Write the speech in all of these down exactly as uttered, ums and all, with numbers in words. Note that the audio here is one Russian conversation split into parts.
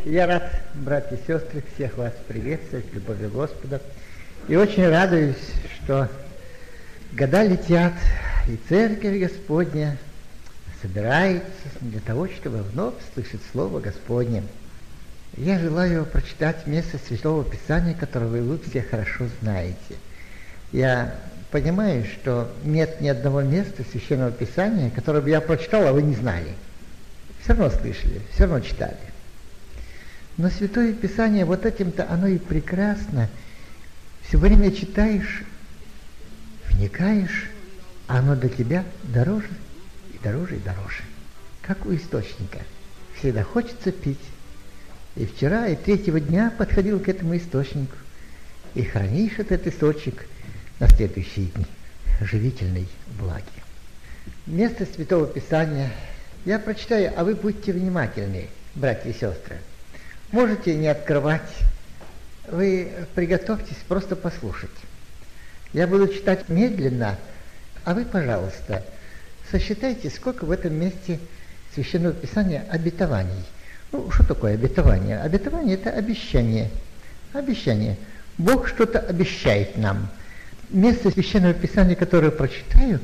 Я рад, братья и сестры, всех вас приветствовать, любовью Господа. И очень радуюсь, что года летят, и Церковь Господня собирается для того, чтобы вновь слышать Слово Господне. Я желаю прочитать место Святого Писания, которое вы все хорошо знаете. Я понимаю, что нет ни одного места Священного Писания, которое бы я прочитал, а вы не знали. Все равно слышали, все равно читали. Но Святое Писание, вот этим-то оно и прекрасно. Все время читаешь, вникаешь, а оно для тебя дороже и дороже и дороже. Как у источника. Всегда хочется пить. И вчера, и третьего дня подходил к этому источнику. И хранишь этот источник на следующие дни живительной влаги. Место Святого Писания я прочитаю, а вы будьте внимательны, братья и сестры. Можете не открывать, вы приготовьтесь просто послушать. Я буду читать медленно, а вы, пожалуйста, сосчитайте, сколько в этом месте Священного Писания обетований. Ну, что такое обетование? Обетование – это обещание. Обещание. Бог что-то обещает нам. Место Священного Писания, которое прочитаю,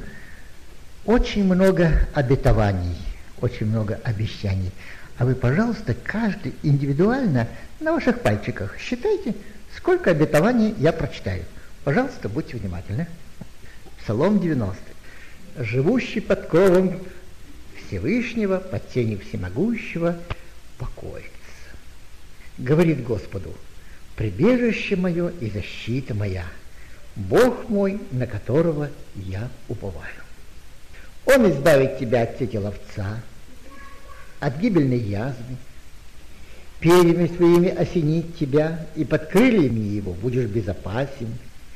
очень много обетований, очень много обещаний. А вы, пожалуйста, каждый индивидуально на ваших пальчиках считайте, сколько обетований я прочитаю. Пожалуйста, будьте внимательны. Псалом девяностый. «Живущий под кровом Всевышнего, под тенью Всемогущего, покоится. Говорит Господу: прибежище мое и защита моя, Бог мой, на которого я уповаю. Он избавит тебя от сети ловца, от гибельной язвы, перьями своими осенит тебя, и под крыльями его будешь безопасен,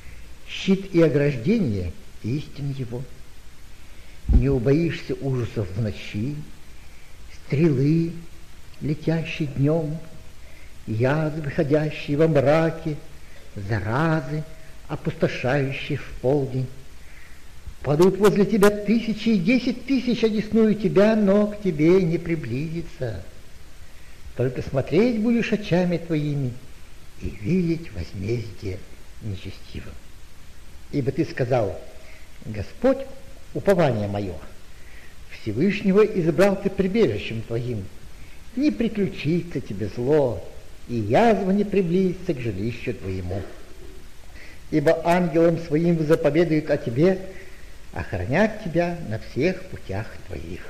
щит и ограждение истин его. Не убоишься ужасов в ночи, стрелы, летящей днем, язвы, ходящие во мраке, заразы, опустошающие в полдень. Падут возле тебя тысячи и десять тысяч, одесную тебя, но к тебе не приблизится. Только смотреть будешь очами твоими и видеть возмездие нечестивым. Ибо ты сказал: Господь, упование мое, Всевышнего избрал ты прибежищем твоим. Не приключится тебе зло, и язва не приблизится к жилищу твоему. Ибо ангелам своим заповедует о тебе охранять тебя на всех путях твоих.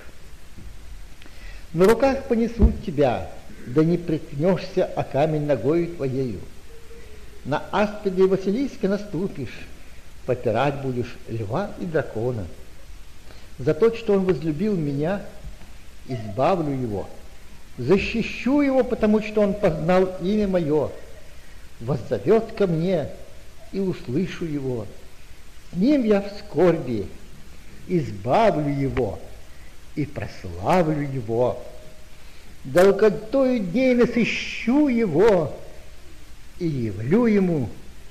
На руках понесут тебя, да не приткнешься о камень ногою твоею. На аспида и Василиска наступишь, попирать будешь льва и дракона. За то, что он возлюбил меня, избавлю его, защищу его, потому что он познал имя мое, воззовет ко мне, и услышу его. С ним я в скорби, избавлю его и прославлю его. Долготою дней насыщу его и явлю ему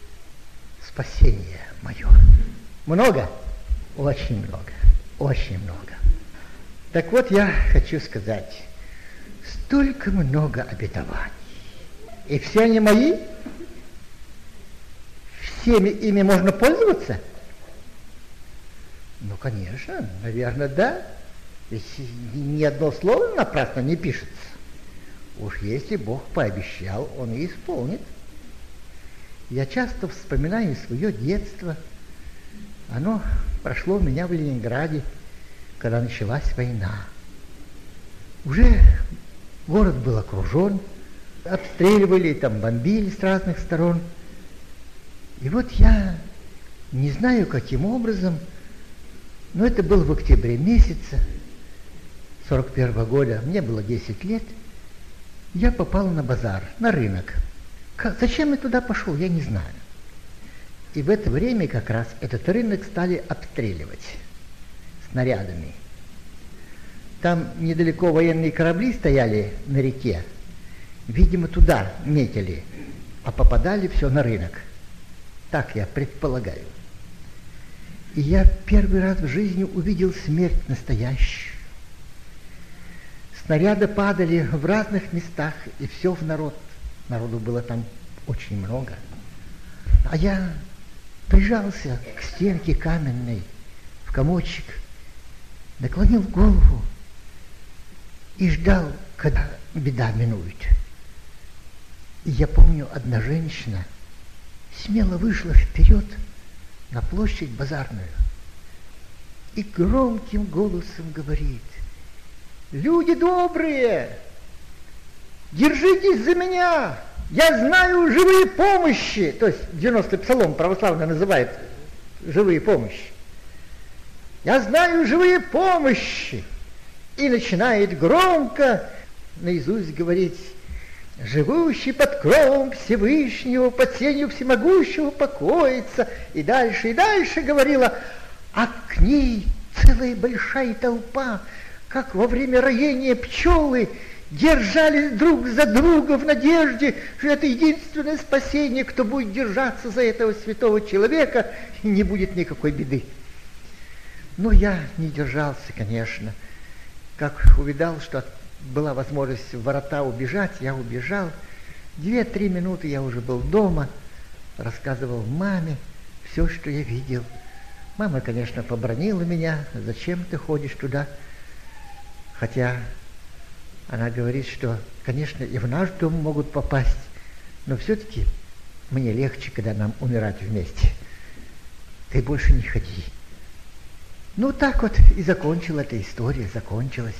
спасение мое. Много? Очень много, очень много. Так вот, я хочу сказать, столько много обетований. И все они мои? Всеми ими можно пользоваться? Ну, конечно, наверное, да. Ведь ни одно слово напрасно не пишется. Уж если Бог пообещал, Он и исполнит. Я часто вспоминаю свое детство. Оно прошло у меня в Ленинграде, когда началась война. Уже город был окружен, обстреливали, там бомбили с разных сторон. И вот я не знаю, каким образом, но это было в октябре месяце сорок первого года, мне было десять лет, я попал на базар, на рынок. Как, зачем я туда пошел, я не знаю. И в это время как раз этот рынок стали обстреливать снарядами. Там недалеко военные корабли стояли на реке, видимо, туда метили, а попадали все на рынок. Так я предполагаю. И я первый раз в жизни увидел смерть настоящую. снаряды падали в разных местах, и все в народ. Народу было там очень много. А я прижался к стенке каменной, в комочек, наклонил голову и ждал, когда беда минует. И я помню, одна женщина смело вышла вперед на площадь базарную и громким голосом говорит: «Люди добрые, держитесь за меня! Я знаю живые помощи!» То есть девяностый псалом православный называет живые помощи. «Я знаю живые помощи!» И начинает громко наизусть говорить: «Живущий под кровом Всевышнего, под сенью всемогущего покоится». И дальше, и дальше говорила, а к ней целая большая толпа, как во время роения пчелы, держались друг за друга в надежде, что это единственное спасение, кто будет держаться за этого святого человека, и не будет никакой беды. Но я не держался, конечно. Как увидал, что была возможность в ворота убежать, я убежал. Две-три минуты я уже был дома, рассказывал маме все, что я видел. Мама, конечно, побранила меня: «Зачем ты ходишь туда?» Хотя она говорит, что, конечно, и в наш дом могут попасть, но все-таки мне легче, когда нам умирать вместе. Ты больше не ходи. Ну, так вот и закончилась эта история, закончилась.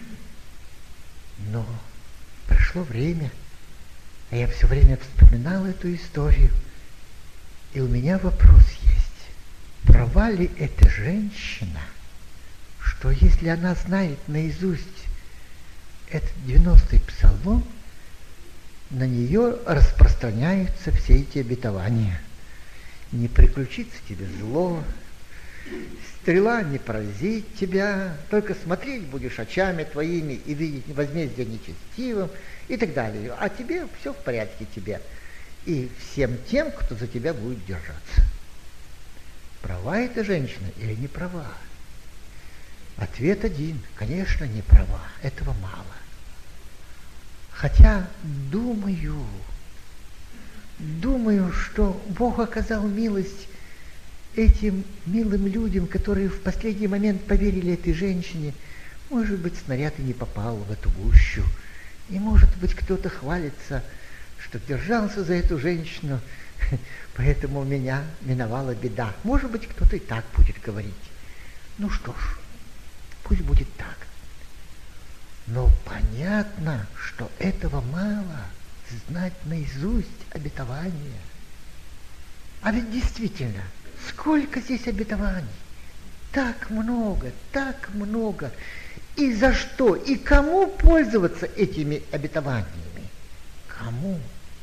Но прошло время, а я все время вспоминал эту историю, и у меня вопрос есть. Права ли эта женщина, что если она знает наизусть этот девяностый псалом, на нее распространяются все эти обетования? Не приключится тебе зло, стрела не поразит тебя, только смотреть будешь очами твоими и видеть возмездие нечестивым и так далее. А тебе все в порядке тебе и всем тем, кто за тебя будет держаться. Права эта женщина или не права? Ответ один: конечно, не права, этого мало. Хотя думаю, думаю, что Бог оказал милость этим милым людям, которые в последний момент поверили этой женщине. Может быть, снаряд и не попал в эту гущу, и может быть, кто-то хвалится, что держался за эту женщину, поэтому меня миновала беда. Может быть, кто-то и так будет говорить. Ну что ж, пусть будет так. Но понятно, что этого мало, знать наизусть обетования. А ведь действительно, сколько здесь обетований? Так много, так много. И за что? И кому пользоваться этими обетованиями? Кому?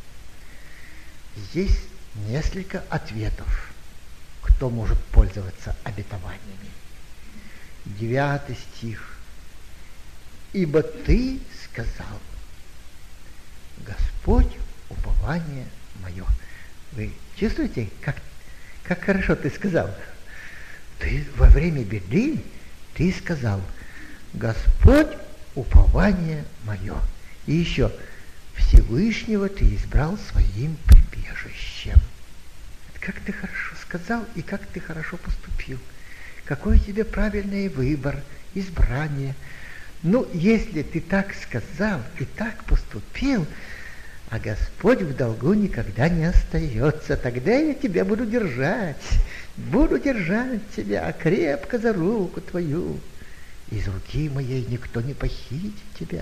Здесь несколько ответов, кто может пользоваться обетованиями. Девятый стих. «Ибо ты сказал: Господь, упование мое». Вы чувствуете, как, как хорошо ты сказал? Ты во время беды ты сказал: Господь, упование мое. И еще: Всевышнего ты избрал своим прибежищем. Как ты хорошо сказал и как ты хорошо поступил. Какой у тебя правильный выбор, избрание. Ну, если ты так сказал и так поступил, а Господь в долгу никогда не остается, тогда я тебя буду держать, буду держать тебя крепко за руку твою. Из руки моей никто не похитит тебя.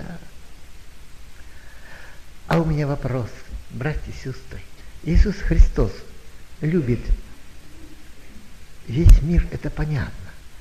А у меня вопрос, братья и сестры. Иисус Христос любит весь мир, это понятно.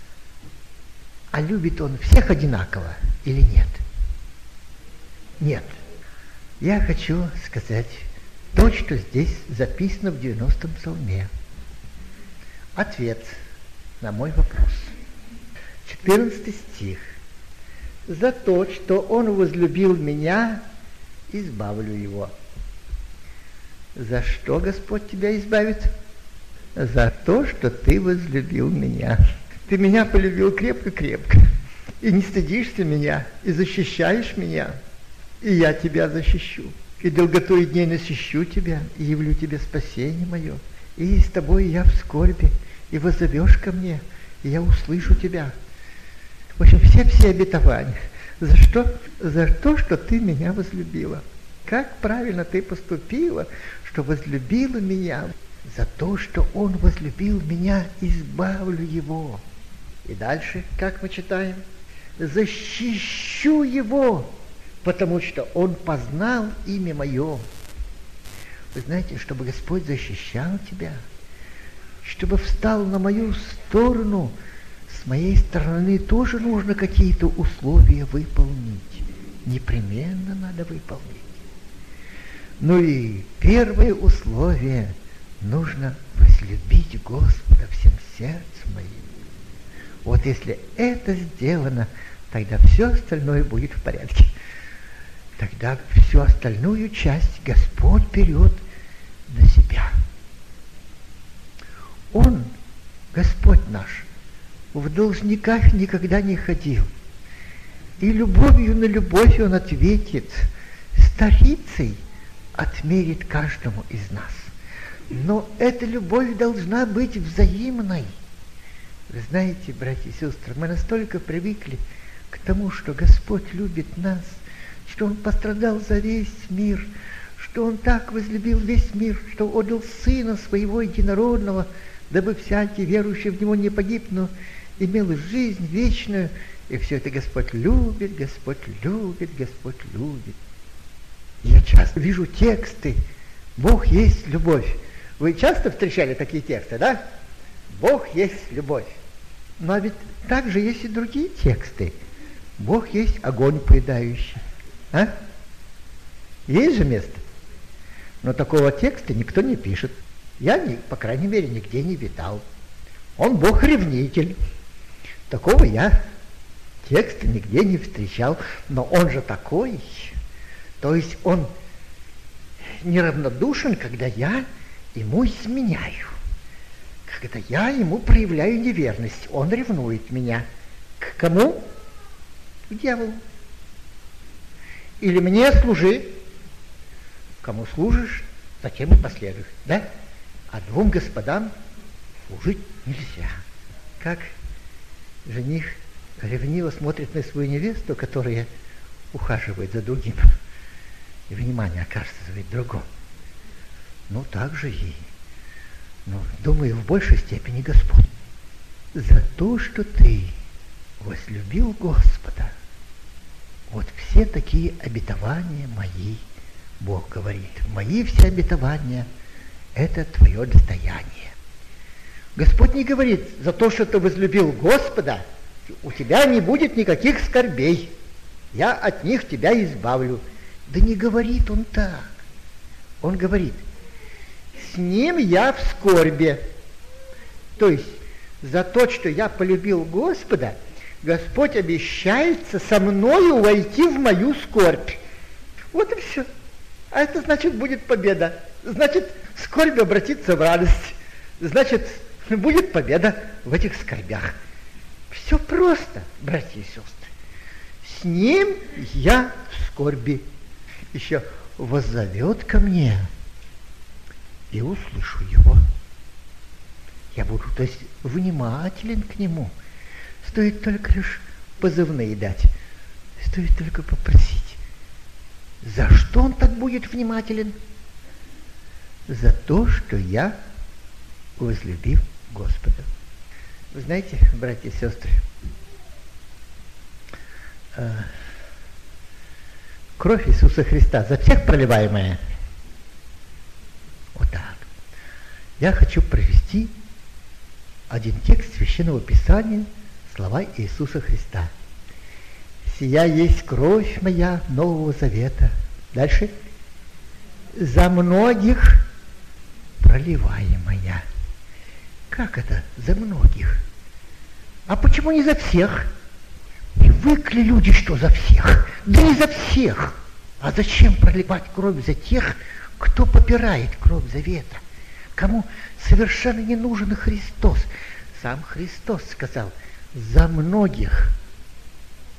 А любит Он всех одинаково или нет? Нет. Я хочу сказать то, что здесь записано в девяностом псалме. Ответ на мой вопрос. четырнадцатый стих. «За то, что Он возлюбил меня, избавлю его». За что Господь тебя избавит? За то, что ты возлюбил меня. Ты меня полюбил крепко-крепко. и не стыдишься меня, и защищаешь меня, и я тебя защищу, и долготой дней насыщу тебя, и явлю тебе спасение мое, и с тобой я в скорби, и воззовешь ко мне, и я услышу тебя. В общем, все-все обетования. За что? За то, что ты меня возлюбила. Как правильно ты поступила, что возлюбила меня. За то, что он возлюбил меня, избавлю его. И дальше, как мы читаем, защищу его, потому что он познал имя мое. Вы знаете, чтобы Господь защищал тебя, чтобы встал на мою сторону, с моей стороны тоже нужно какие-то условия выполнить. Непременно надо выполнить. Ну и первое условие – нужно возлюбить Господа всем сердцем моим. Вот если это сделано, тогда все остальное будет в порядке. Тогда всю остальную часть Господь берет на себя. Он, Господь наш, в должниках никогда не ходил. И любовью на любовь Он ответит, старицей отмерит каждому из нас. Но эта любовь должна быть взаимной. Вы знаете, братья и сестры, мы настолько привыкли к тому, что Господь любит нас, что Он пострадал за весь мир, что Он так возлюбил весь мир, что отдал Сына Своего Единородного, дабы всякий верующий в Него не погиб, но имел жизнь вечную. И все это Господь любит, Господь любит, Господь любит. Я часто вижу тексты «Бог есть любовь». Вы часто встречали такие тексты, да? Бог есть любовь. Но ведь также есть и другие тексты. Бог есть огонь поедающий. А? Есть же место. Но такого текста никто не пишет. Я, по крайней мере, нигде не видал. Он Бог-ревнитель. Такого я текста нигде не встречал. Но он же такой. То есть он неравнодушен, когда я ему изменяю. Когда я ему проявляю неверность, он ревнует меня. К кому? К дьяволу. Или мне служи. Кому служишь, затем и последуешь. Да? А двум господам служить нельзя. Как жених ревниво смотрит на свою невесту, которая ухаживает за другим, и внимание оказывает другому. Ну, так же и, ну, думаю, в большей степени Господь. За то, что ты возлюбил Господа, вот все такие обетования мои, Бог говорит, мои все обетования – это твое достояние. Господь не говорит, за то, что ты возлюбил Господа, у тебя не будет никаких скорбей, я от них тебя избавлю. Да не говорит Он так. Он говорит, с ним я в скорби. То есть, за то, что я полюбил Господа, Господь обещается со мною войти в мою скорбь. Вот и все. А это значит, будет победа. Значит, скорбь обратится в радость. Значит, будет победа в этих скорбях. Все просто, братья и сестры. С ним я в скорби. Еще воззовет ко мне, и услышу его. Я буду, то есть, внимателен к нему. Стоит только лишь позывные дать. Стоит только попросить. За что он так будет внимателен? За то, что я возлюбил Господа. Вы знаете, братья и сестры, кровь Иисуса Христа за всех проливаемая. Вот так. Я хочу провести один текст Священного Писания, слова Иисуса Христа. «Сия есть кровь моя Нового Завета». Дальше. «За многих проливаемая». Как это «за многих»? А почему не за всех? Привыкли люди, что за всех. Да не за всех. А зачем проливать кровь за тех, кто попирает кровь завета? Кому совершенно не нужен Христос? Сам Христос сказал, за многих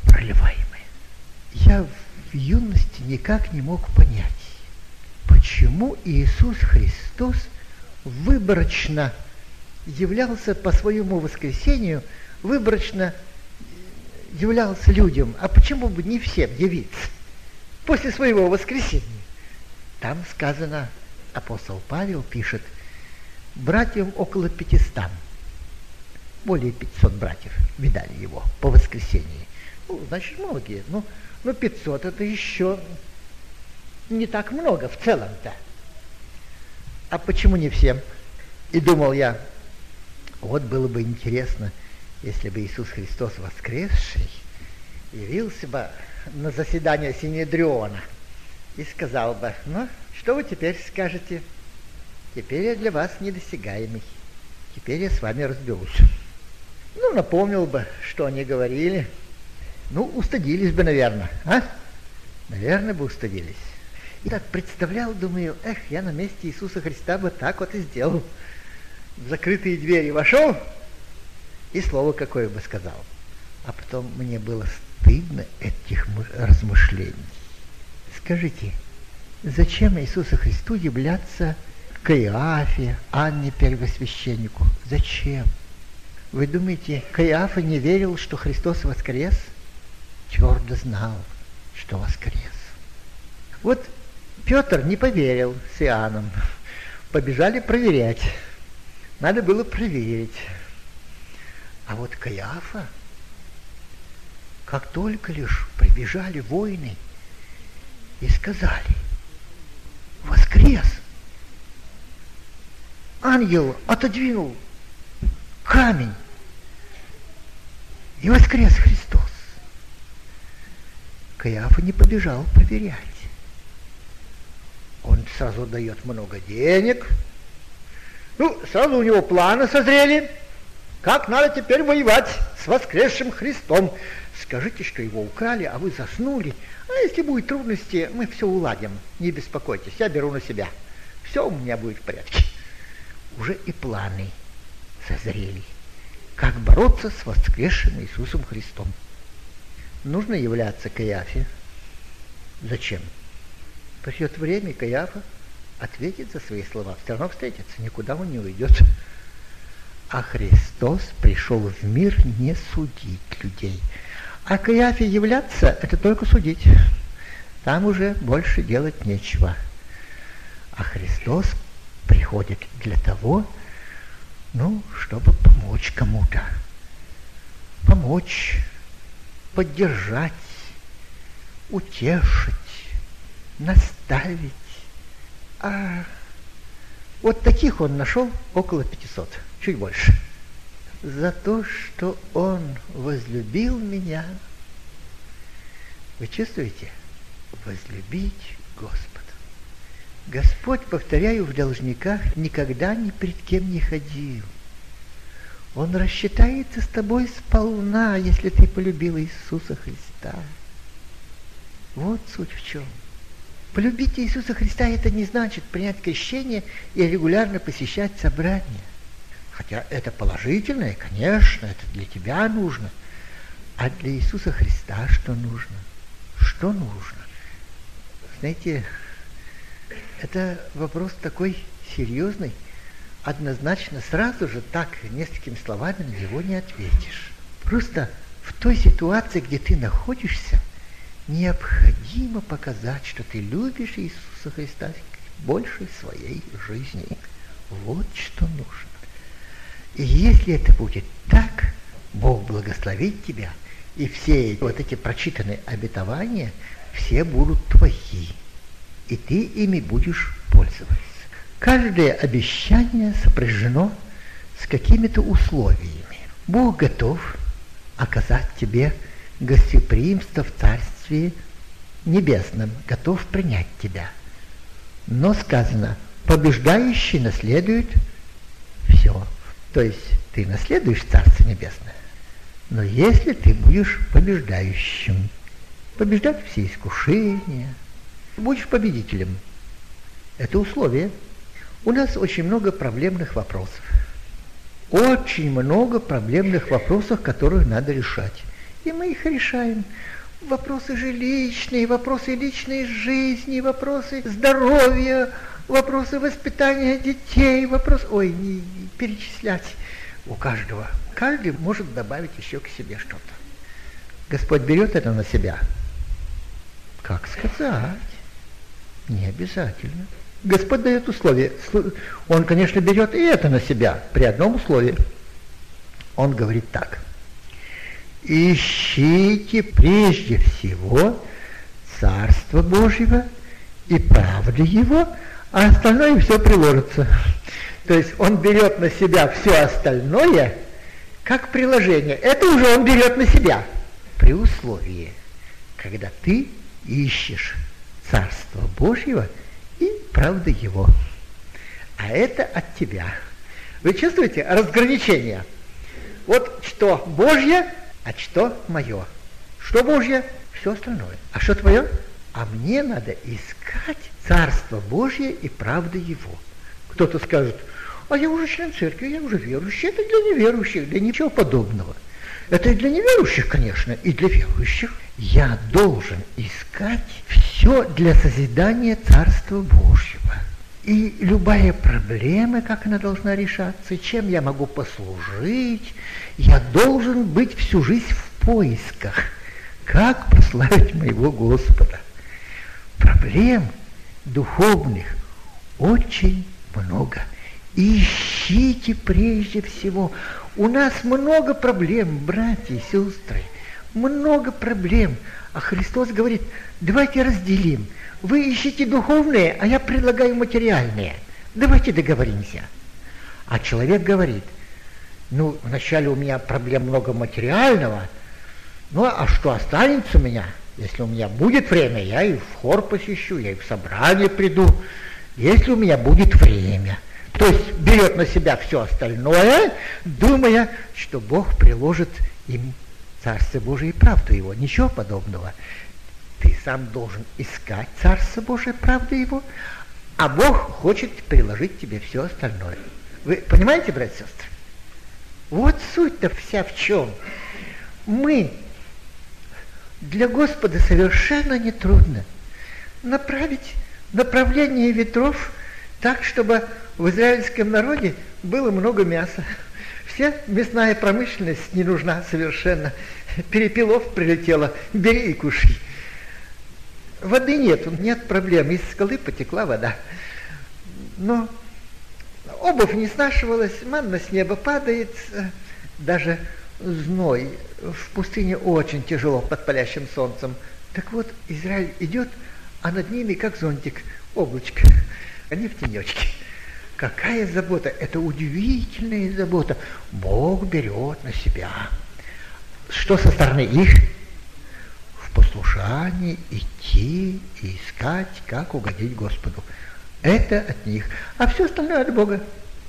проливаемое. Я в юности никак не мог понять, почему Иисус Христос выборочно являлся по своему воскресению, выборочно являлся людям, а почему бы не всем явиться после своего воскресения? Там сказано, апостол Павел пишет, братьям около пятистам, более пятисот братьев видали его по воскресении. Ну, значит, многие. Ну, ну пятьсот это еще не так много в целом-то. А почему не всем? И думал я, вот было бы интересно, если бы Иисус Христос воскресший явился бы на заседание Синедриона и сказал бы, ну, что вы теперь скажете? Теперь я для вас недосягаемый. Теперь я с вами разберусь. Ну, напомнил бы, что они говорили. Ну, устыдились бы, наверное, а? Наверное, бы устыдились. И так представлял, думаю, эх, я на месте Иисуса Христа бы так вот и сделал. В закрытые двери вошел и слово какое бы сказал. А потом мне было стыдно этих размышлений. Скажите, зачем Иисусу Христу являться Каиафе, Анне первосвященнику? Зачем? Вы думаете, Каиафа не верил, что Христос воскрес? Твердо знал, что воскрес. Вот Петр не поверил с Иоанном. Побежали проверять. Надо было проверить. А вот Каиафа, как только лишь прибежали воины и сказали, воскрес, ангел отодвинул камень, и воскрес Христос. Каиафа не побежал проверять. Он сразу дает много денег. Ну, сразу у него планы созрели, как надо теперь воевать с воскресшим Христом. Скажите, что его украли, а вы заснули. А если будут трудности, мы все уладим. Не беспокойтесь, я беру на себя. Все у меня будет в порядке. Уже и планы созрели, как бороться с воскресшим Иисусом Христом. Нужно являться Каиафе. Зачем? Придет время, Каиафа ответит за свои слова. Все равно встретится, никуда он не уйдет. А Христос пришел в мир не судить людей. А Каиафе являться – это только судить. Там уже больше делать нечего. А Христос приходит для того, ну, чтобы помочь кому-то. Помочь, поддержать, утешить, наставить. А вот таких он нашел около пятисот, чуть больше. За то, что он возлюбил меня. Вы чувствуете? Возлюбить Господа. Господь, повторяю, в должниках никогда ни пред кем не ходил. Он рассчитается с тобой сполна, если ты полюбил Иисуса Христа. Вот суть в чем. Полюбить Иисуса Христа – это не значит принять крещение и регулярно посещать собрания. Хотя это положительное, конечно, это для тебя нужно. А для Иисуса Христа что нужно? Что нужно? Знаете, это вопрос такой серьезный. Однозначно, сразу же так, несколькими словами на него не ответишь. Просто в той ситуации, где ты находишься, необходимо показать, что ты любишь Иисуса Христа больше своей жизни. Вот что нужно. И если это будет так, Бог благословит тебя, и все вот эти прочитанные обетования, все будут твои, и ты ими будешь пользоваться. Каждое обещание сопряжено с какими-то условиями. Бог готов оказать тебе гостеприимство в Царстве Небесном, готов принять тебя. Но сказано, побеждающий наследует все. То есть ты наследуешь Царство Небесное. Но если ты будешь побеждающим, побеждать все искушения, будешь победителем. Это условие. У нас очень много проблемных вопросов. Очень много проблемных вопросов, которых надо решать. и мы их решаем. Вопросы жилищные, вопросы личной жизни, вопросы здоровья, вопросы воспитания детей, вопрос... Ой, не, не перечислять у каждого. Каждый может добавить еще к себе что-то. Господь берет это на себя. Как сказать? Не обязательно. Господь дает условия. Он, конечно, берет и это на себя при одном условии. Он говорит так. Ищите прежде всего Царство Божьего и правды Его, а остальное все приложится. То есть он берет на себя все остальное как приложение. Это уже он берет на себя при условии, когда ты ищешь Царство Божьего и правды Его. А это от тебя. Вы чувствуете разграничение? Вот что Божье, а что мое. Что Божье? Все остальное. А что твое? А мне надо искать Царство Божье и правды Его. Кто-то скажет, а я уже член церкви, я уже верующий. Это для неверующих, для ничего подобного. Это и для неверующих, конечно, и для верующих. Я должен искать все для созидания Царства Божьего. И любая проблема, как она должна решаться, чем я могу послужить, я должен быть всю жизнь в поисках, как прославить моего Господа. Проблем духовных очень много. Ищите прежде всего. У нас много проблем, братья и сестры, много проблем. А Христос говорит, давайте разделим. Вы ищите духовные, а я предлагаю материальные. Давайте договоримся. А человек говорит, ну, вначале у меня проблем много материального, ну, а что останется у меня? Если у меня будет время, я и в хор посещу, я и в собрание приду. Если у меня будет время. То есть берет на себя все остальное, думая, что Бог приложит им Царство Божие и правду Его. Ничего подобного. Ты сам должен искать Царство Божие, правду Его, а Бог хочет приложить тебе все остальное. Вы понимаете, братья и сестры? Вот суть-то вся в чем. Мы, для Господа совершенно нетрудно направить направление ветров так, чтобы в израильском народе было много мяса. Вся мясная промышленность не нужна совершенно. Перепелов прилетело, бери и кушай. Воды нет, нет проблем. Из скалы потекла вода. Но обувь не снашивалась, манна с неба падает, даже зной. В пустыне очень тяжело под палящим солнцем. Так вот, Израиль идет, а над ними, как зонтик, облачко. Они в тенечке. Какая забота! Это удивительная забота. Бог берет на себя. Что со стороны их? В послушании идти и искать, как угодить Господу. Это от них. А все остальное от Бога.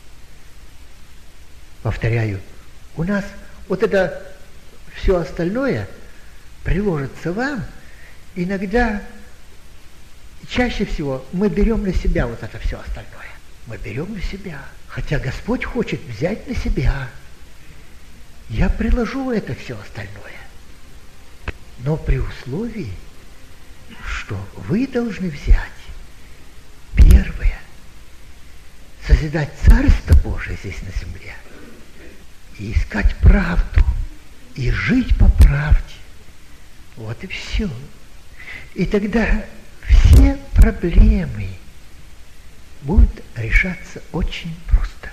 Повторяю, у нас вот это все остальное приложится вам. Иногда, чаще всего, мы берем на себя вот это все остальное. Мы берем на себя. Хотя Господь хочет взять на себя. Я приложу это все остальное. Но при условии, что вы должны взять первое, созидать Царство Божие здесь на земле, и искать правду, и жить по правде. Вот и все. И тогда все проблемы будут решаться очень просто.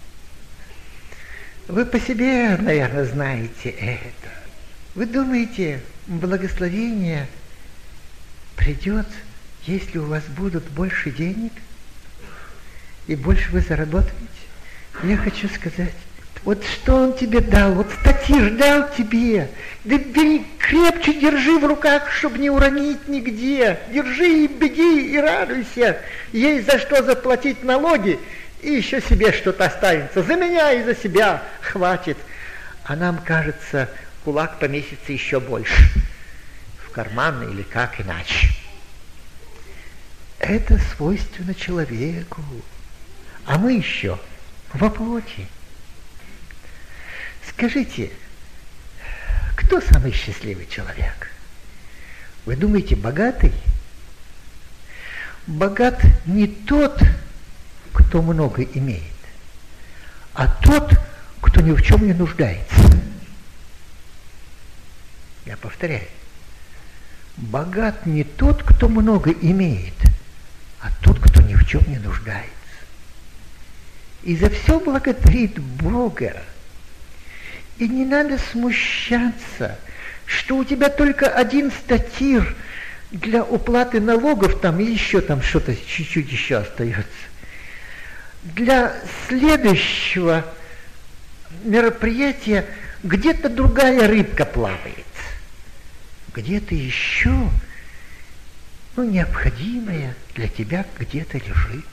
Вы по себе, наверное, знаете это. Вы думаете, благословение придет, если у вас будут больше денег и больше вы заработаете? Я хочу сказать, вот что он тебе дал, вот статиш дал тебе, да бери, крепче держи в руках, чтобы не уронить нигде, держи и беги и радуйся, есть за что заплатить налоги, и еще себе что-то останется, за меня и за себя хватит. А нам кажется, кулак поместится еще больше в карман или как иначе. Это свойственно человеку, а мы еще во плоти. Скажите, Кто самый счастливый человек? Вы думаете, богатый? Богат не тот, кто много имеет, а тот, кто ни в чем не нуждается. Я повторяю. Богат не тот, кто много имеет, а тот, кто ни в чем не нуждается. И за все благодарит Бога. И не надо смущаться, что у тебя только один статир для уплаты налогов, там и еще там что-то чуть-чуть еще остается. Для следующего мероприятия где-то другая рыбка плавает, где-то еще, ну, необходимое для тебя где-то лежит.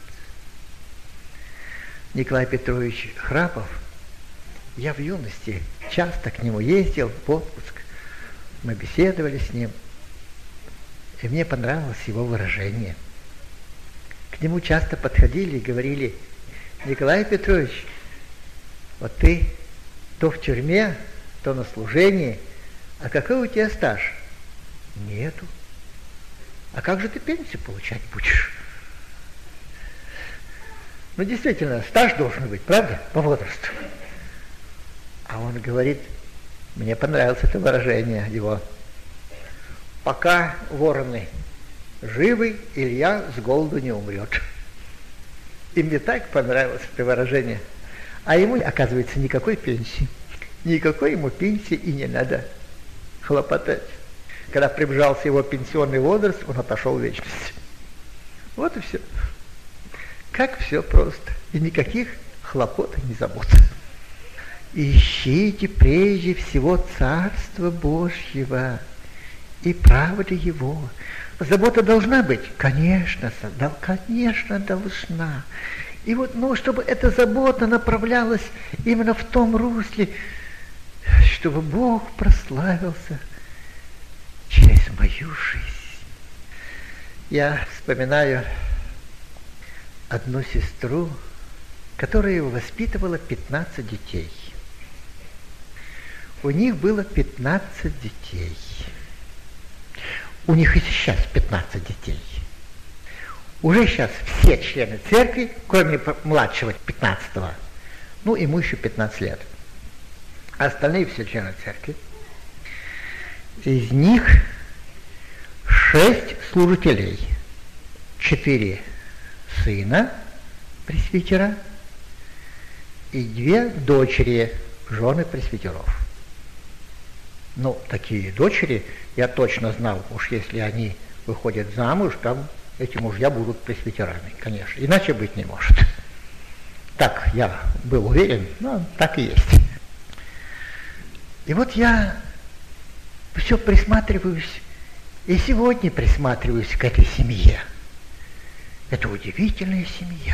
Николай Петрович Храпов, я в юности часто к нему ездил в отпуск, мы беседовали с ним, и мне понравилось его выражение. К нему часто подходили и говорили: Николай Петрович, вот ты то в тюрьме, то на служении, а какой у тебя стаж? Нету. А как же ты пенсию получать будешь? Ну, действительно, стаж должен быть, правда, по возрасту. А он говорит, мне понравилось это выражение его: пока вороны живы, Илья с голоду не умрет. И мне так понравилось это выражение. А ему, оказывается, никакой пенсии. Никакой ему пенсии и не надо хлопотать. Когда приближался его пенсионный возраст, он отошел в вечность. Вот и все. Как все просто. И никаких хлопот и не забот. Ищите прежде всего Царство Божьего и правды Его. Забота должна быть? Конечно, да, конечно, должна. И вот, ну, чтобы эта забота направлялась именно в том русле, чтобы Бог прославился через мою жизнь. Я вспоминаю одну сестру, которая воспитывала пятнадцать детей. У них было пятнадцать детей. У них и сейчас пятнадцать детей. Уже сейчас все члены церкви, кроме младшего пятнадцатого, ну, ему еще пятнадцать лет. А остальные все члены церкви. Из них шесть служителей, четыре сына пресвитера и две дочери, жены пресвитеров. Ну, такие дочери, я точно знал, уж если они выходят замуж, там эти мужья будут пресвитерами, конечно, иначе быть не может. Так я был уверен, но так и есть. И вот я все присматриваюсь, и сегодня присматриваюсь к этой семье. Это удивительная семья.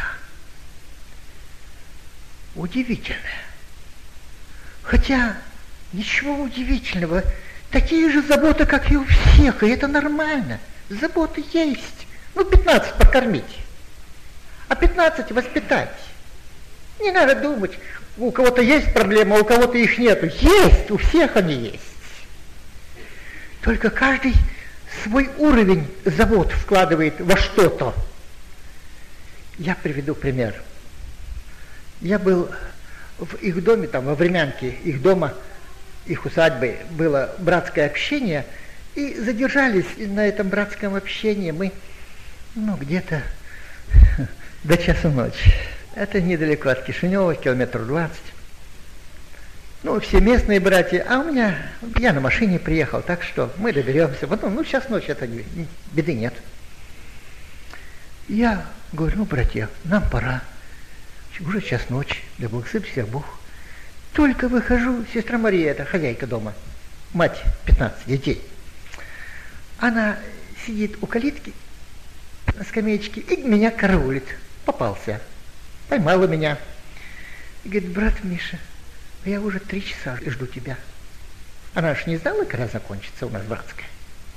Удивительная. Хотя ничего удивительного. Такие же заботы, как и у всех, и это нормально. Заботы есть. Ну, пятнадцать покормить, а пятнадцать воспитать. Не надо думать, у кого-то есть проблема, а у кого-то их нету. Есть, у всех они есть. Только каждый свой уровень забот вкладывает во что-то. Я приведу пример. Я был в их доме, там, во времянке их дома, их усадьбы, было братское общение, и задержались на этом братском общении мы, ну, где-то до часу ночи. Это недалеко от Кишинева, километров двадцать. Ну, все местные братья, а у меня, я на машине приехал, так что мы доберемся. Потом, ну, сейчас ночь, это не, беды нет. Я говорю, ну, братья, нам пора. Уже час ночи, да благословит всех Бог. Только выхожу, сестра Мария, это хозяйка дома, мать пятнадцати детей. Она сидит у калитки на скамеечке и меня караулит. Попался. Поймала меня. И говорит, брат Миша, я уже три часа жду тебя. Она ж не знала, когда закончится у нас братская.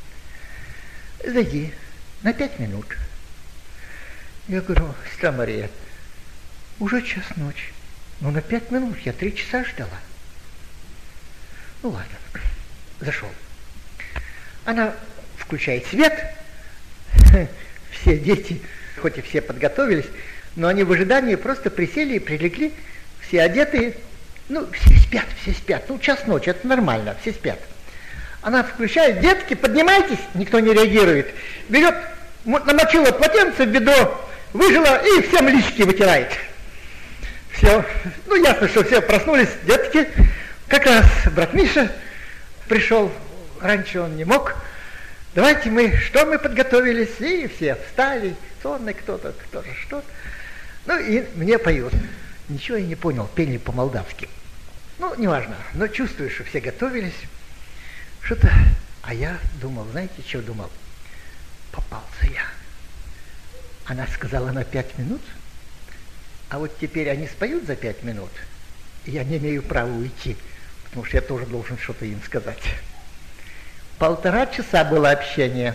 Зайди на пять минут. Я говорю, сестра Мария, уже час ночи. Ну, на пять минут, я три часа ждала. Ну, ладно. зашел. Она включает свет, все дети, хоть и все подготовились, но они в ожидании просто присели и прилегли, все одетые, ну, все спят, все спят, ну, час ночи, это нормально, все спят. Она включает, детки, поднимайтесь, никто не реагирует, берет, намочила полотенце в ведро, выжила и всем лички вытирает. Все, ну, ясно, что все проснулись, детки, как раз брат Миша пришел, раньше он не мог. Давайте мы, что мы подготовились, и все встали, сонный кто-то, кто-то что-то. Ну и мне поют. Ничего я не понял, пели по-молдавски. Ну, неважно, но чувствую, что все готовились. Что-то, а я думал, знаете, что думал? Попался я. Она сказала на пять минут, а вот теперь они споют за пять минут, и я не имею права уйти, потому что я тоже должен что-то им сказать. Полтора часа было общение.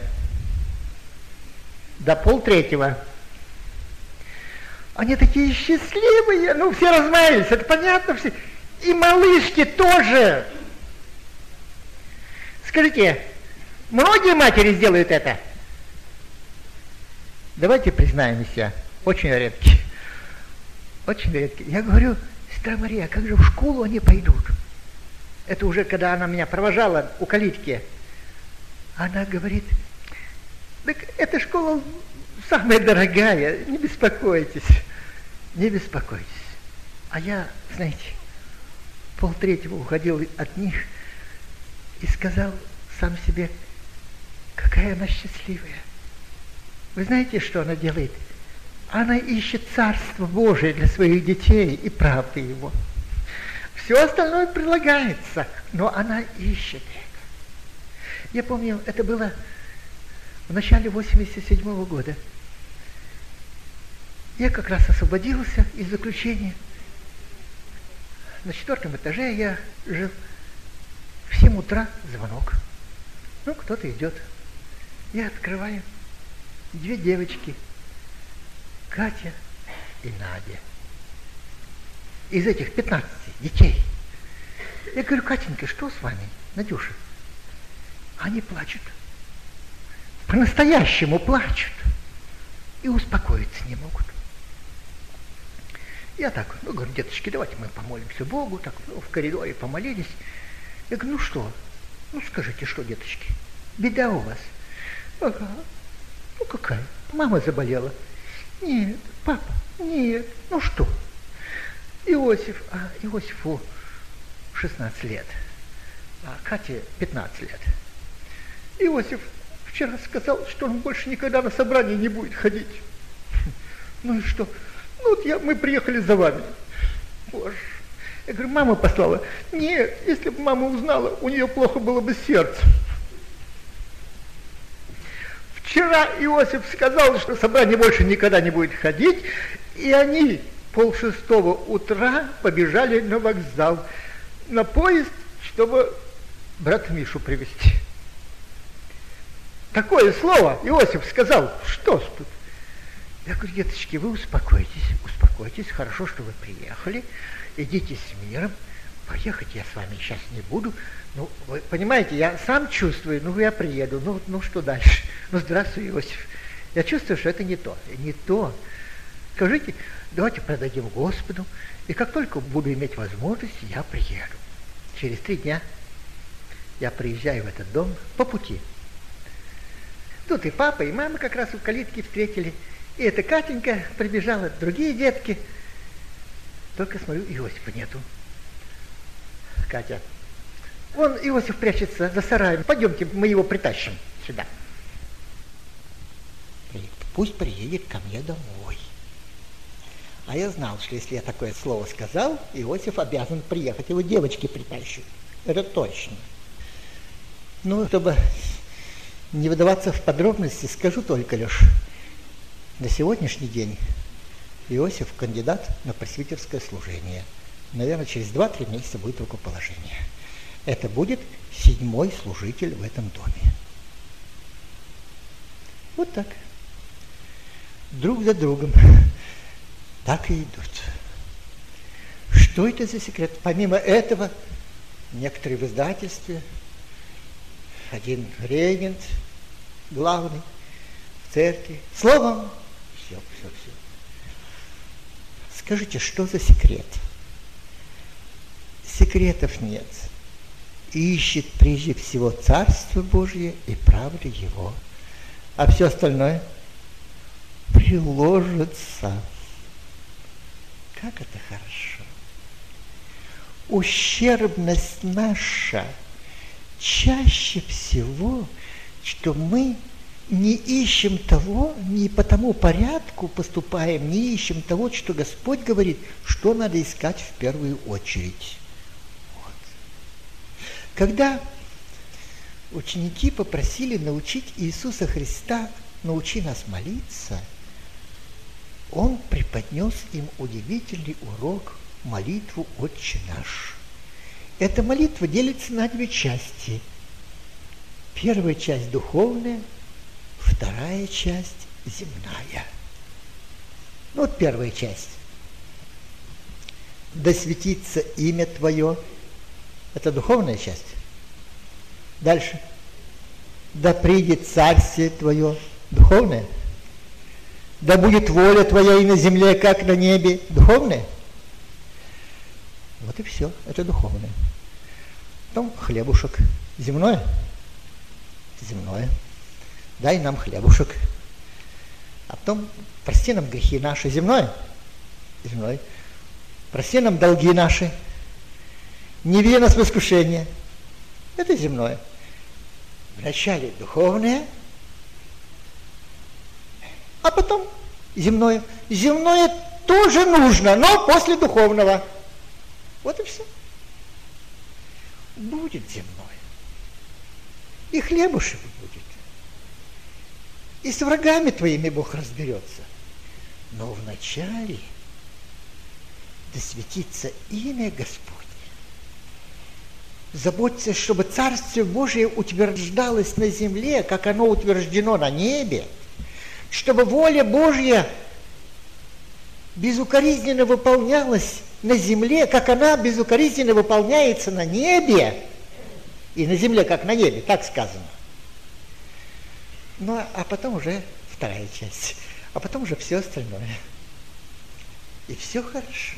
До полтретьего. Они такие счастливые, ну все размаялись, это понятно все. И малышки тоже. Скажите, многие матери сделают это? Давайте признаемся, очень редкие. Очень редкие. Я говорю, сестра Мария, а как же в школу они пойдут? Это уже когда она меня провожала у калитки. Она говорит, так эта школа самая дорогая, не беспокойтесь, не беспокойтесь. А я, знаете, полтретьего уходил от них и сказал сам себе, какая она счастливая. Вы знаете, что она делает? Она ищет Царство Божие для своих детей и правды Его. Все остальное прилагается, но она ищет это. Я помню, это было в начале восемьдесят седьмого года. Я как раз освободился из заключения. На четвертом этаже я жил. В семь утра звонок. Ну, кто-то идет. Я открываю. Две девочки. Катя и Надя. Из этих пятнадцати детей. Я говорю, Катенька, что с вами, Надюша? Они плачут. По-настоящему плачут. И успокоиться не могут. Я так, ну, говорю, деточки, давайте мы помолимся Богу. Так, ну, в коридоре помолились. Я говорю, ну что? Ну, скажите, что, деточки? Беда у вас? Ага. Ну, какая? Мама заболела. Нет, папа, нет. Ну, что? Иосиф, а Иосифу шестнадцать лет, а Кате пятнадцать лет. Иосиф вчера сказал, что он больше никогда на собрание не будет ходить. Ну и что? Ну вот я, мы приехали за вами. Боже. Я говорю, мама послала. Нет, если бы мама узнала, у нее плохо было бы сердце. Вчера Иосиф сказал, что собрание больше никогда не будет ходить, и они полшестого утра побежали на вокзал, на поезд, чтобы брата Мишу привезти. Такое слово Иосиф сказал, что ж тут? Я говорю, деточки, вы успокойтесь, успокойтесь, хорошо, что вы приехали, идите с миром, поехать я с вами сейчас не буду. Ну, вы понимаете, я сам чувствую, ну, я приеду, ну, ну, что дальше? Ну, здравствуй, Иосиф. Я чувствую, что это не то, не то. Скажите, давайте продадим Господу, и как только буду иметь возможность, я приеду. Через три дня я приезжаю в этот дом по пути. Тут и папа, и мама как раз у калитки встретили. И эта Катенька прибежала, другие детки. Только смотрю, Иосифа нету. Катя, вон Иосиф прячется за сараем. Пойдемте, мы его притащим сюда. Пусть приедет ко мне домой. А я знал, что если я такое слово сказал, Иосиф обязан приехать, его девочки притащат. Это точно. Ну, чтобы не выдаваться в подробности, скажу только лишь, на сегодняшний день Иосиф кандидат на пресвитерское служение. Наверное, через два-три месяца будет рукоположение. Это будет седьмой служитель в этом доме. Вот так. Друг за другом. Так и идут. Что это за секрет? Помимо этого, некоторые в издательстве один регент, главный в церкви. Словом, все, все, все. Скажите, что за секрет? Секретов нет. Ищет прежде всего Царство Божие и правду Его. А все остальное приложится. Как это хорошо. Ущербность наша чаще всего, что мы не ищем того, не по тому порядку поступаем, не ищем того, что Господь говорит, что надо искать в первую очередь. Вот. Когда ученики попросили научить Иисуса Христа, научи нас молиться, Он преподнес им удивительный урок, молитву «Отче наш». Эта молитва делится на две части. Первая часть духовная, вторая часть земная. Ну вот первая часть. Да светится имя Твое. Это духовная часть. Дальше. Да придет Царствие Твое. Духовное. Да будет воля Твоя и на земле, как на небе. Духовное. Вот и все. Это духовное. Потом хлебушек. Земное. Земное. Дай нам хлебушек. А потом прости нам грехи наши. Земное. Земное. Прости нам долги наши. Не веди нас в искушение. Это земное. Вначале духовное, а потом земное. Земное тоже нужно, но после духовного. Вот и все. Будет земное. И хлебушек будет. И с врагами твоими Бог разберется. Но вначале да светится имя Господне. Заботься, чтобы Царствие Божие утверждалось на земле, как оно утверждено на небе, чтобы воля Божья безукоризненно выполнялась на земле, как она безукоризненно выполняется на небе, и на земле, как на небе, так сказано. Ну, а потом уже вторая часть, а потом уже все остальное. И все хорошо.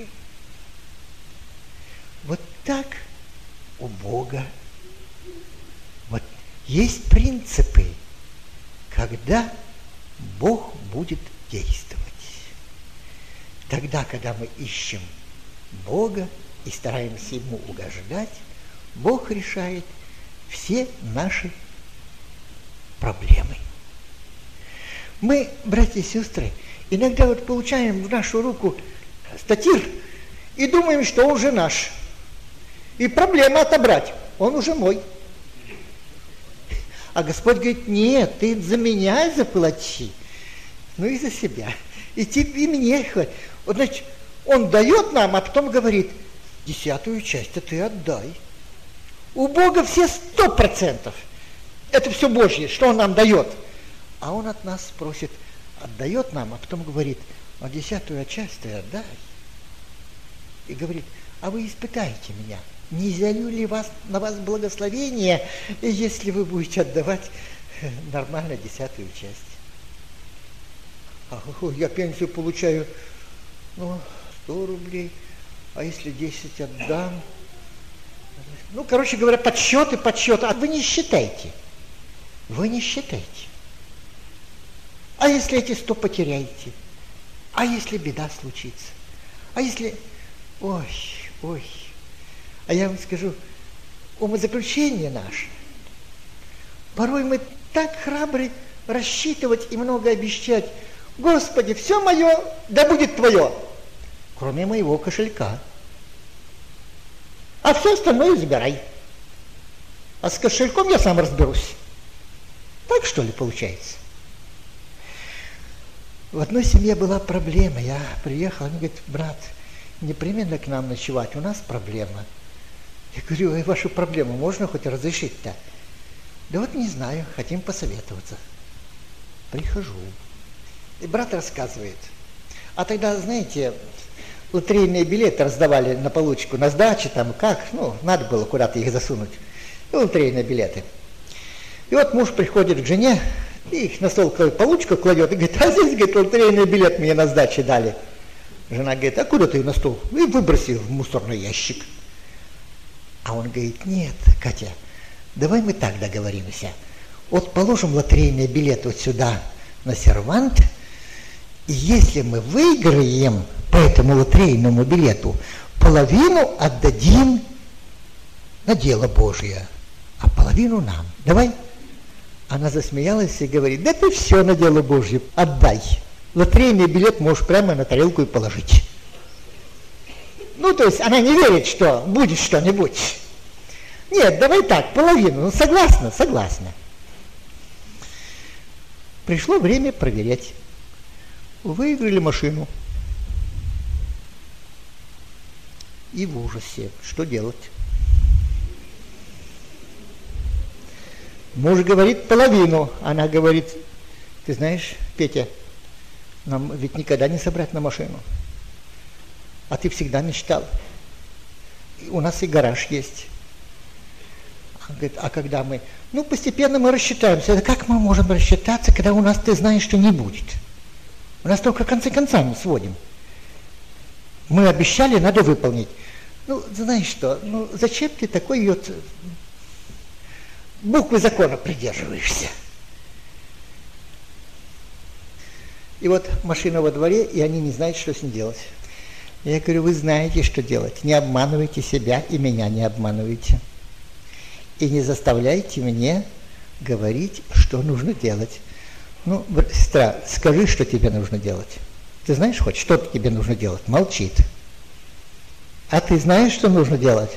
Вот так у Бога. Вот есть принципы, когда Бог будет действовать. Тогда, когда мы ищем Бога и стараемся Ему угождать, Бог решает все наши проблемы. Мы, братья и сестры, иногда вот получаем в нашу руку статир и думаем, что он уже наш. И проблема отобрать. Он уже мой. А Господь говорит, нет, ты за меня заплати. Ну и за себя. И тебе, и мне хватит. Вот, значит, Он дает нам, а потом говорит, десятую часть-то ты отдай. У Бога все сто процентов. Это все Божье, что Он нам дает. А Он от нас просит, отдает нам, а потом говорит, а десятую часть ты отдай. И говорит, а вы испытаете меня. Не изолью ли вас, на вас благословение, если вы будете отдавать нормально десятую часть? А, я пенсию получаю, ну, сто рублей, а если десять отдам? Ну, короче говоря, подсчеты, подсчеты. А вы не считайте. Вы не считайте. А если эти сто потеряете? А если беда случится? А если... Ой, ой... А я вам скажу, умозаключение наше. Порой мы так храбры рассчитывать и много обещать. Господи, все мое, да будет Твое, кроме моего кошелька. А все остальное забирай. А с кошельком я сам разберусь. Так что ли получается? В одной семье была проблема. Я приехал, они говорят, брат, непременно к нам ночевать, у нас проблема. Я говорю, а вашу проблему можно хоть разрешить-то? Да вот не знаю, хотим посоветоваться. Прихожу. И брат рассказывает. А тогда, знаете, лотерейные билеты раздавали на получку, на сдаче там, как, ну, надо было куда-то их засунуть. И лотерейные билеты. И вот муж приходит к жене, и на стол получку кладет, и говорит, а здесь, говорит, лотерейный билет мне на сдаче дали. Жена говорит, а куда ты на стол? И выброси в мусорный ящик. А он говорит, нет, Катя, давай мы так договоримся. Вот положим лотерейный билет вот сюда на сервант, и если мы выиграем по этому лотерейному билету, половину отдадим на дело Божье, а половину нам. Давай. Она засмеялась и говорит, да ты все на дело Божье отдай. Лотерейный билет можешь прямо на тарелку и положить. Ну, то есть она не верит, что будет что-нибудь. Нет, давай так, половину. Ну, согласна, согласна. Пришло время проверять. Выиграли машину. И в ужасе. Что делать? Муж говорит половину. Она говорит, ты знаешь, Петя, нам ведь никогда не собрать на машину. А ты всегда мечтал. У нас и гараж есть. Он говорит, а когда мы... Ну, постепенно мы рассчитаемся. Да как мы можем рассчитаться, когда у нас, ты знаешь, что не будет? У нас только концы концами сводим. Мы обещали, надо выполнить. Ну, знаешь что, ну, зачем ты такой вот буквы закона придерживаешься? И вот машина во дворе, и они не знают, что с ней делать. Я говорю, вы знаете, что делать. Не обманывайте себя и меня не обманывайте. И не заставляйте мне говорить, что нужно делать. Ну, сестра, скажи, что тебе нужно делать. Ты знаешь хоть, что тебе нужно делать? Молчит. А ты знаешь, что нужно делать?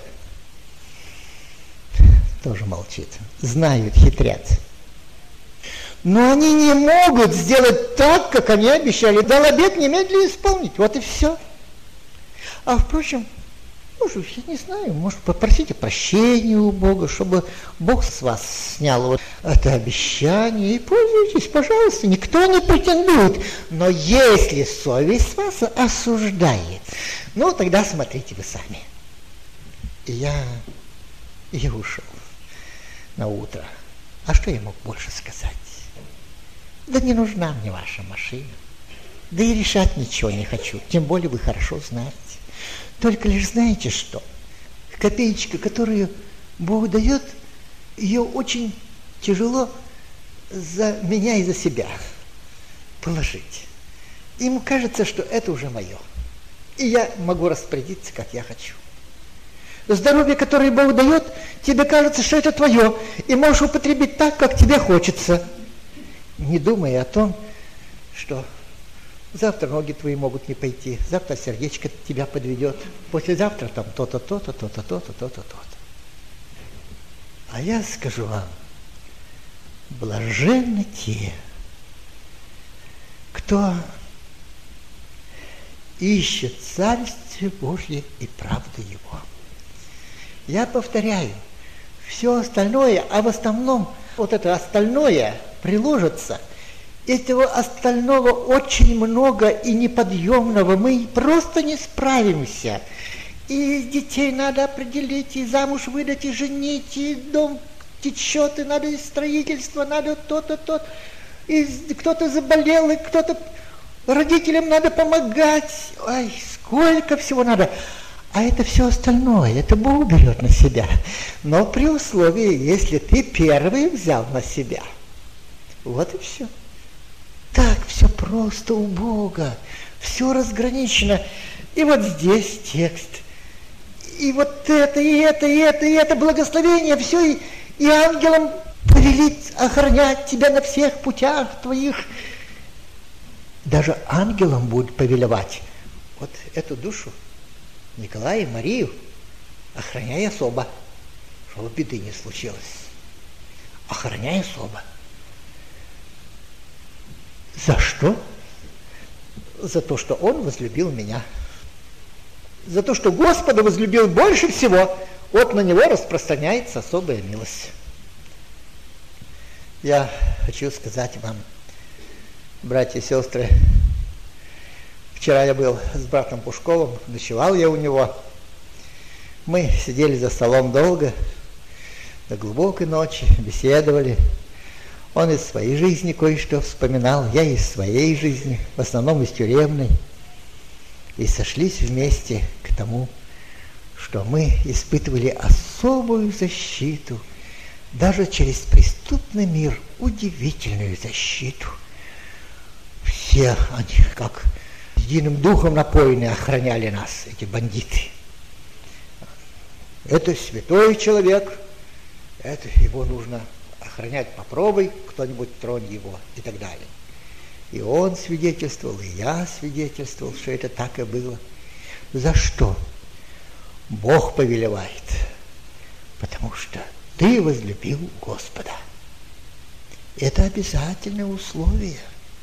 Тоже молчит. Знают, хитрят. Но они не могут сделать так, как они обещали. Дал обет немедленно исполнить. Вот и все. А впрочем, может, я не знаю, может, попросите прощения у Бога, чтобы Бог с вас снял вот это обещание. И пользуйтесь, пожалуйста, никто не претендует. Но если совесть вас осуждает, ну, тогда смотрите вы сами. И я, я ушел на утро. А что я мог больше сказать? Да не нужна мне ваша машина. Да и решать ничего не хочу. Тем более вы хорошо знаете. Только лишь знаете что? Копеечка, которую Бог дает, ее очень тяжело за меня и за себя положить. Ему кажется, что это уже мое. И я могу распорядиться, как я хочу. Здоровье, которое Бог дает, тебе кажется, что это твое, и можешь употребить так, как тебе хочется, не думая о том, что завтра ноги твои могут не пойти, завтра сердечко тебя подведет, послезавтра там то-то, то-то, то-то, то-то, то-то, то-то. А я скажу вам, блаженны те, кто ищет Царствие Божье и правду Его. Я повторяю, все остальное, а в основном вот это остальное приложится. Этого остального очень много и неподъемного. Мы просто не справимся. И детей надо определить, и замуж выдать, и женить, и дом течет, и надо и строительство, надо то-то, то-то. И кто-то заболел, и кто-то... Родителям надо помогать. Ой, сколько всего надо. А это все остальное, это Бог берет на себя. Но при условии, если ты первый взял на себя. Вот и все. Так все просто у Бога. Все разграничено. И вот здесь текст. И вот это, и это, и это, и это благословение. Все, и, и ангелам повелить охранять тебя на всех путях твоих. Даже ангелам будет повелевать. Вот эту душу Николая и Марию охраняй особо, чтобы беды не случилось. Охраняй особо. За что? За то, что Он возлюбил меня. За то, что Господа возлюбил больше всего, вот на Него распространяется особая милость. Я хочу сказать вам, братья и сестры, вчера я был с братом Пушковым, ночевал я у него. Мы сидели за столом долго. до глубокой ночи беседовали. Он из своей жизни кое-что вспоминал, я из своей жизни, в основном из тюремной. И сошлись вместе к тому, что мы испытывали особую защиту, даже через преступный мир удивительную защиту. Все они, как единым духом напоенные, охраняли нас, эти бандиты. Это святой человек, это его нужно охранять, попробуй, кто-нибудь тронь его и так далее. И он свидетельствовал, и я свидетельствовал, что это так и было. За что? Бог повелевает, потому что ты возлюбил Господа. Это обязательное условие.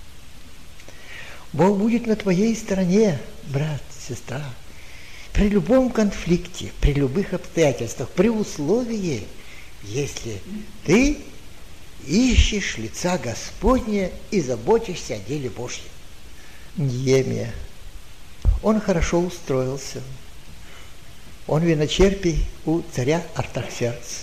Бог будет на твоей стороне, брат, сестра, при любом конфликте, при любых обстоятельствах, при условии, если ты ищешь лица Господня и заботишься о деле Божьем. Неемия. Он хорошо устроился. Он виночерпий у царя Артаксеркса.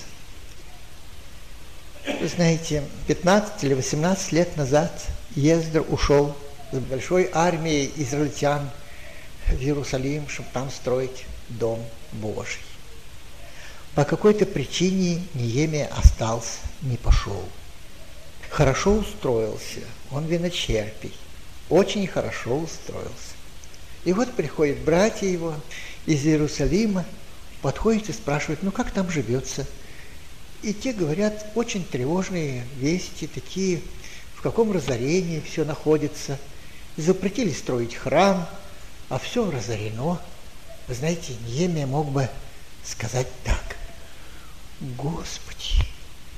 Вы знаете, пятнадцать или восемнадцать лет назад Ездра ушел с большой армией израильтян в Иерусалим, чтобы там строить Дом Божий. По какой-то причине Неемия остался, не пошел. Хорошо устроился, он виночерпий, очень хорошо устроился. И вот приходят братья его из Иерусалима, подходят и спрашивают, ну как там живется? И те говорят очень тревожные вести, такие, в каком разорении все находится. Запретили строить храм, а все разорено. Вы знаете, Неемия мог бы сказать так: Господи,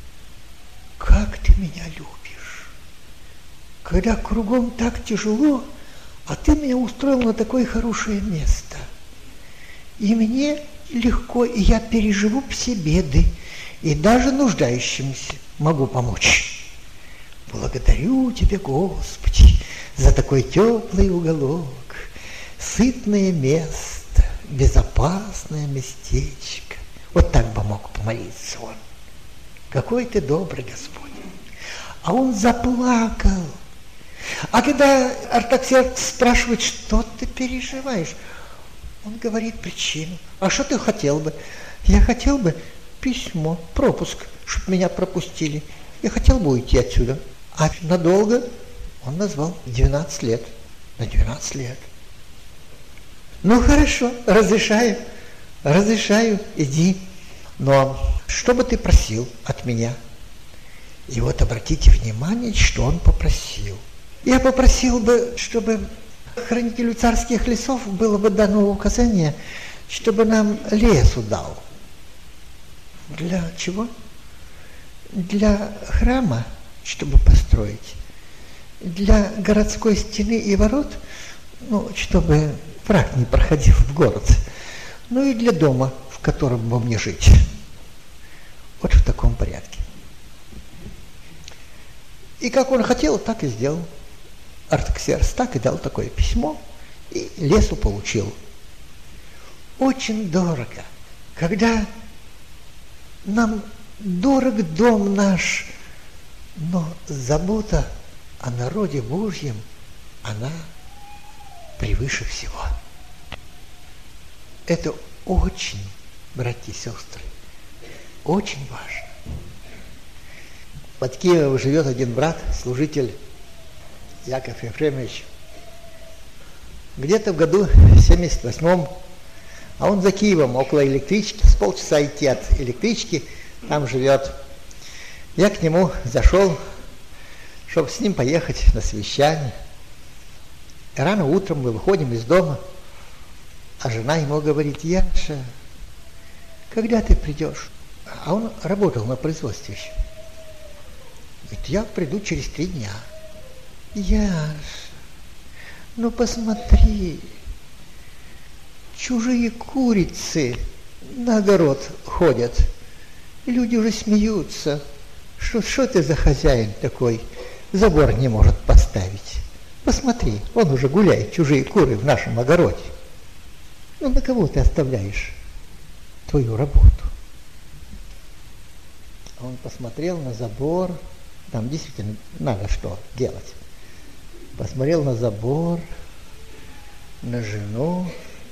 как ты меня любишь, когда кругом так тяжело, а ты меня устроил на такое хорошее место. И мне легко, и я переживу все беды, и даже нуждающимся могу помочь. Благодарю Тебя, Господи, за такой теплый уголок, сытное место, безопасное местечко. Вот так бы мог помолиться он. Какой ты добрый Господь. А он заплакал. А когда Артаксеркс спрашивает, что ты переживаешь, он говорит причину. А что ты хотел бы? Я хотел бы письмо, пропуск, чтобы меня пропустили. Я хотел бы уйти отсюда. А надолго он назвал двенадцать лет. На двенадцать лет. Ну хорошо, разрешаю, разрешаю, иди. Но что бы ты просил от меня? И вот обратите внимание, что он попросил. Я попросил бы, чтобы хранителю царских лесов было бы дано указание, чтобы нам лесу дал. Для чего? Для храма, чтобы построить. Для городской стены и ворот, ну, чтобы враг не проходил в город. Ну и для дома, в котором бы мне жить. Вот в таком порядке. И как он хотел, так и сделал. Артаксеркс так и дал такое письмо, и лесу получил. Очень дорого, когда нам дорог дом наш, но забота о народе Божьем, она превыше всего. Это очень, братья и сестры, очень важно. Под Киевом живет один брат, служитель Яков Ефремович. Где-то в году семьдесят восьмом, а он за Киевом, около электрички, с полчаса идти от электрички, там живет. Я к нему зашел, чтобы с ним поехать на совещание. И рано утром мы выходим из дома, а жена ему говорит: Яша, когда ты придешь? А он работал на производстве еще. Говорит: я приду через три дня. Яша, ну посмотри, чужие курицы на огород ходят. Люди уже смеются. Что, что ты за хозяин такой? Забор не может поставить. Посмотри, он уже гуляет, чужие куры в нашем огороде. Ну на кого ты оставляешь твою работу? Он посмотрел на забор, там действительно надо что делать. Посмотрел на забор, на жену,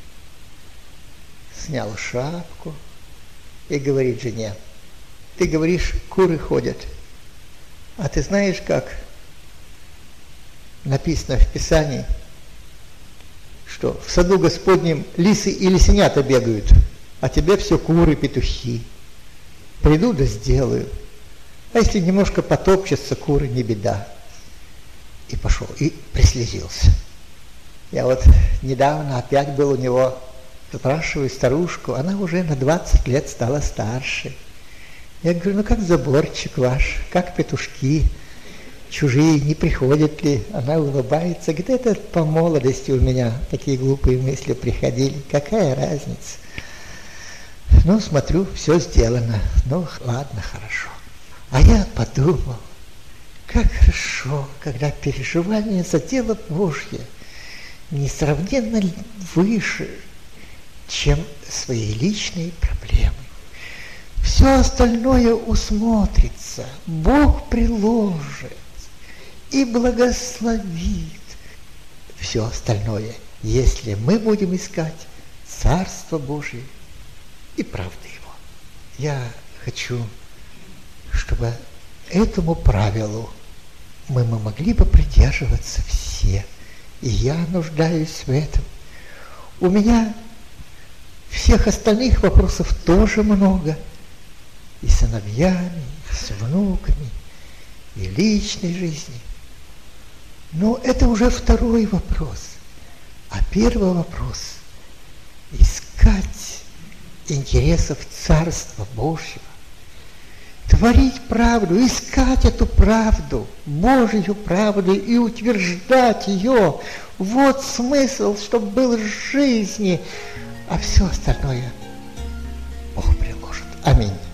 снял шапку и говорит жене: ты говоришь, куры ходят, а ты знаешь, как написано в Писании, что в саду Господнем лисы и лисенята бегают, а тебе все куры, петухи. Приду да сделаю. А если немножко потопчется куры, не беда. И пошел, и прислезился. Я вот недавно опять был у него, спрашиваю старушку, она уже на двадцать лет стала старше. Я говорю, ну как заборчик ваш, как петушки, чужие не приходят ли? Она улыбается, говорит, это по молодости у меня такие глупые мысли приходили, какая разница? Ну, смотрю, все сделано, ну ладно, хорошо. А я подумал, как хорошо, когда переживание за дело Божье несравненно выше, чем свои личные проблемы. Все остальное усмотрится, Бог приложит и благословит. Все остальное, если мы будем искать Царство Божие и правду Его. Я хочу, чтобы этому правилу мы, мы могли бы придерживаться все. И я нуждаюсь в этом. У меня всех остальных вопросов тоже много. И с сыновьями, и с внуками, и личной жизни. Но это уже второй вопрос. А первый вопрос – искать интересов Царства Божьего. Творить правду, искать эту правду, Божью правду и утверждать ее. Вот смысл, чтобы был в жизни. А все остальное Бог приложит. Аминь.